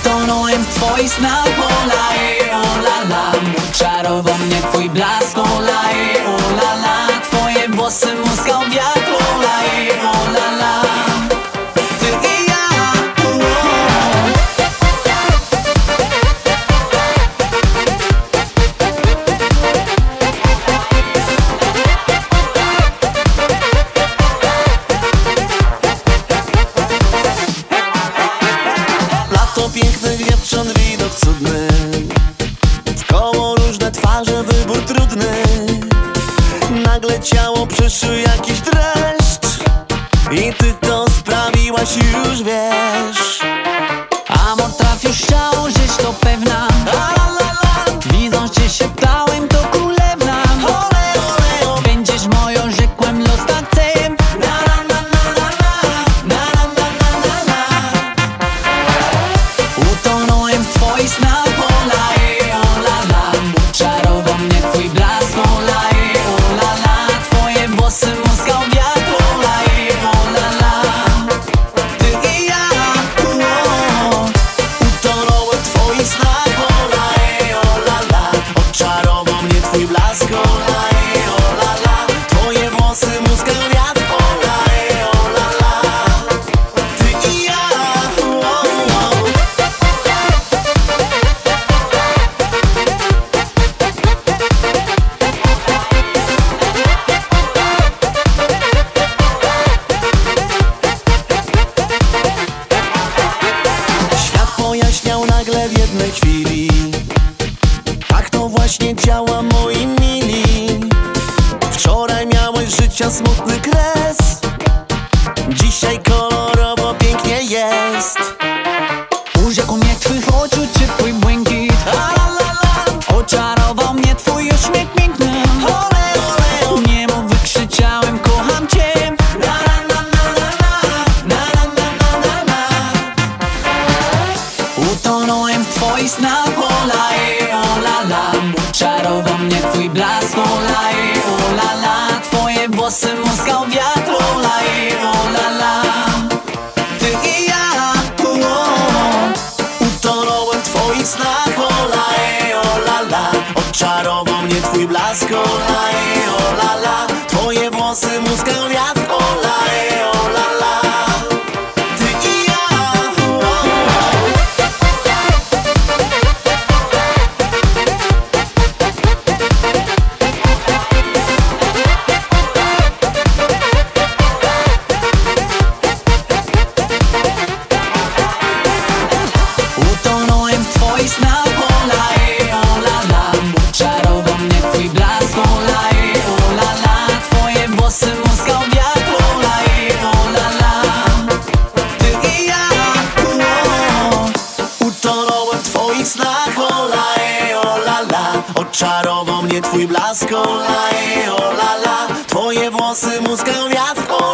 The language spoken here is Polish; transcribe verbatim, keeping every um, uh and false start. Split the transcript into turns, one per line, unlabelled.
Utonąłem w twoich snach, ola, ej, ola, la. Czarował mnie twój blask, ola, ej, ola, la. Twoje włosy muskał wiatr, ola, ej, ola, la. Ty i ja,
Lato pięknych dziewcząt, widok cudny, wkoło różne twarze, wybór trudny. Nagle ciało przeszył jakiś dreszcz i ty to sprawiłaś, już wiesz.
amor trafił w ciało, żyć to pewna. Widząc cię się ptałem, to królewna.
Ole, ole, ole.
Będziesz moją, rzekłem, los tak chcę. Na, na, na, na, na, na. Na, na, na, na, na, na. Utonąłem w twoich snach, ola, ej, ola, la. Czarował mnie twój blask, ola, ej, ola, la. Twoje włosy muskał wiatr, ola, ej, ola, la. Ty i ja, uo.
Utonąłem w twoich snach, ola, ej, ola, la. Odczarował mnie twój blask, ola, ej, ola, la. Twoje włosy muskał wiatr, ola, ej, ola, la. Ty i ja, uo, uo. Świat pojaśniał nagle w jednej chwili. Tak to właśnie działa, moi mili. Wczoraj miałeś życia smutny kres, dzisiaj kolorowo pięknie jest.
Urzekł mnie twych oczu ciepły błękit, la, la, la, la. Oczarował mnie twój uśmiech piękny, ole, ole, ole. Nie mów, wykrzyczałem, kocham cię. Na, na, na, na, na, na, na, na, na, na, na. Utonąłem w twoich snach, ola, ej, ola, la. Czarował mnie twój blask, ola, ej, ola, la. Twoje włosy muskał wiatr, ola, ej, ola, la. Ty i ja, uo.
Utonąłem w twoich snach, ola, ej, ola, la. Odczarował mnie twój blask, ola, ej, ola, la. Twoje włosy muskał wiatr, ola, ej, ola, la. Ty i ja, uo.
Utonąłem w twoich snach, ola, ej, ola, la. Czarował mnie twój blask, ola, ej, ola, la. Twoje włosy muskał wiatr, ola, ej, ola, la. Ty i ja, uo.
Utonąłem w twoich snach, ola, ej, ola, la. Odczarował mnie twój blask, ola, ej, ola, la. Twoje włosy muskał wiatr,